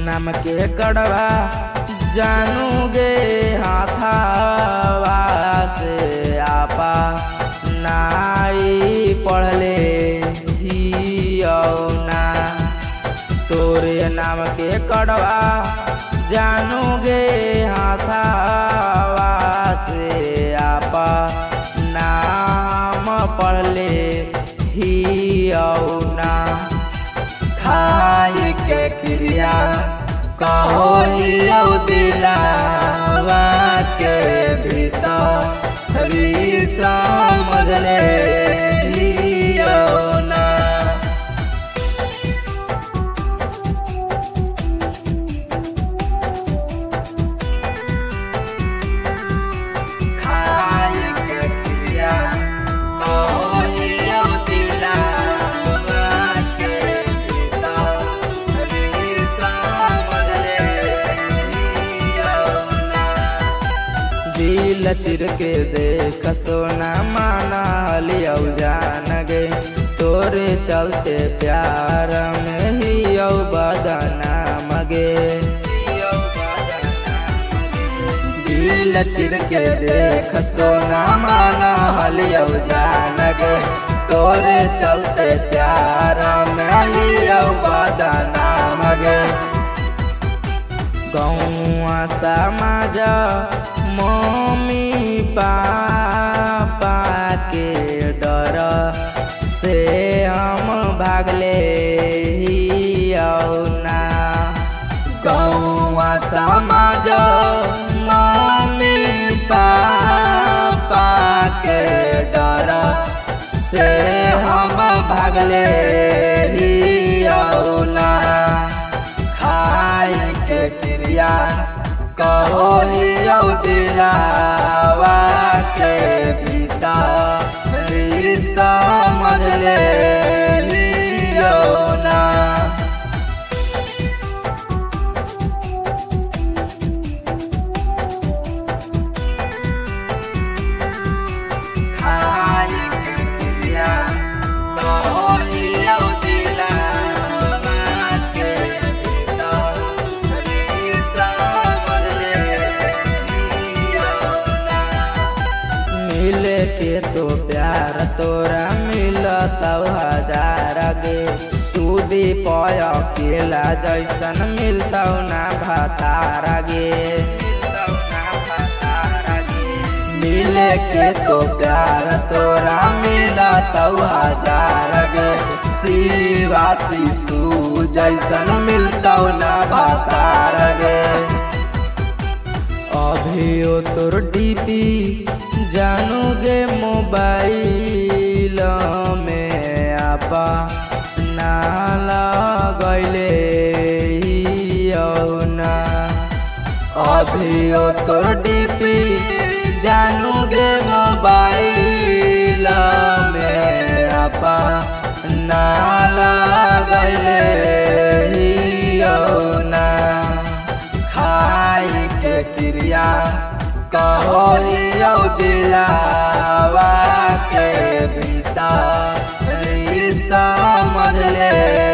नाम के कड़वा जानूगे हाथावा से आपा नाई पढ़ले हियौना। तोरे नाम के कड़वा जानूगे हाथावा से आपा नाम पढ़ले हियौना। खाई के क्रिया कहो दिलावा के भीतर समझ ले ना। खाई के क्रिया कहो दिलावा के भीतर समझ ले दिल चिर के देख सोना माना लियो जान गे। तोरे चलते प्यार में ही बदनाम गे। दिल चिर के देख सोना माना लियो जान गे। तोरे चलते प्यार में ही बदनाम गे। गौआ समाज मम्मी पापा के डर से हम भागले हियौना। गौआ समाज मम्मी पापा के डर से हम भागले हियौना। खाई के क्रिया कहो दिलावा के भीतर समझ ले ना। खाई के क्रिया कहो दिलावा के भीतर समझ ले मिले के तो प्यार तोरा मिलत हजार गे। सूदी पय अकेला जैसन मिलतौ ना भतार गे। मिले के तो प्यार तोरा मिलत हजार गे। शिवा शिशु जैसन मिलतौ ना भतार गे। अभियो तोर डीपी जानूगे मोबाइल में आपा नाला गैले हियौना। अभियो तोर डीपी जानूगे मोबाइल में आपा नाला गैले हियौना। खाई के क्रिया कहो दिलावा के भीतर समझ ले।